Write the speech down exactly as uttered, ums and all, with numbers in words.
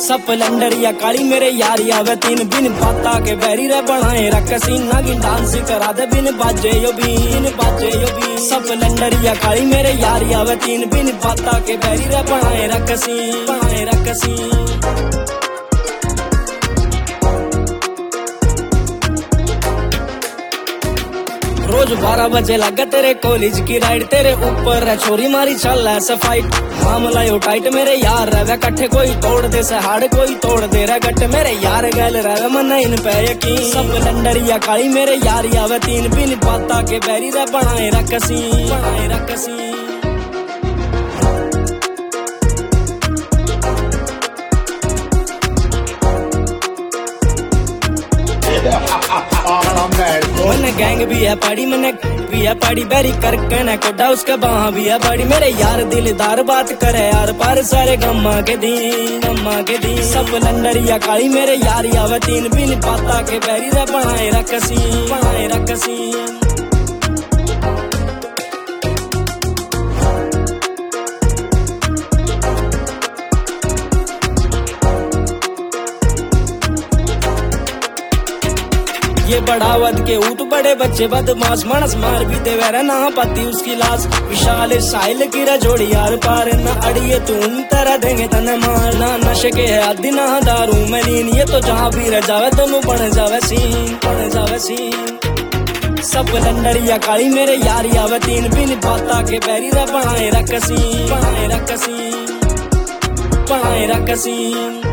Splendor या काली मेरे यारी आवे तीन बिन बाता के बैरी रे बनाए रखसी नागिन डांस करा दे बिन बाजे यो बिन बाजे यो बिन स्प्लेंडर या काली मेरे यारी आवे तीन बिन बाता के बैरी रे बनाए रखसी बनाए रखसी। रोज बारह बजे लगा तेरे कॉलेज की राइड तेरे ऊपर है छोरी मारी चल ऐसा फाइट मामला यो टाइट मेरे यार रहे कट्ठे कोई तोड़ दे से हाड़ कोई तोड़ दे रहा गट मेरे यार गैल रहे मन इन पे यकीन स्प्लेंडर या काली मेरे यार आवे तीन बिन बाता के बैरी रे बनाए रखसी बनाए रखसी। मैंने गैंग भी है पड़ी मैंने भी है पड़ी बैरी करके न कोडा उसका बाह भी है बड़ी मेरे यार दिलदार बात करे यार पर सारे गम्मा के दी गम्मा के दी स्प्लेंडर या काली मेरे यार आवे तीन बिन बाता के बैरी रे बनाए रखसी बनाए रखसी। ये बढ़ावत के ऊट बड़े बच्चे बदमाश मानस मार भी दे वेरा ना पति उसकी लाश विशाल साहिल की रजोड़ी यार पार न अड़िए तुम तरह देंगे तने मार ना नशे के है आदि ना दारू में लीन ये तो जहाँ भी रह जावे दोनों बन जावे सीन बन जावे सीन स्प्लेंडर या काली मेरे यारी आवे तीन बिन बाता के बैरी रे बनाए रखसी बनाए रखसी बनाए रखसी।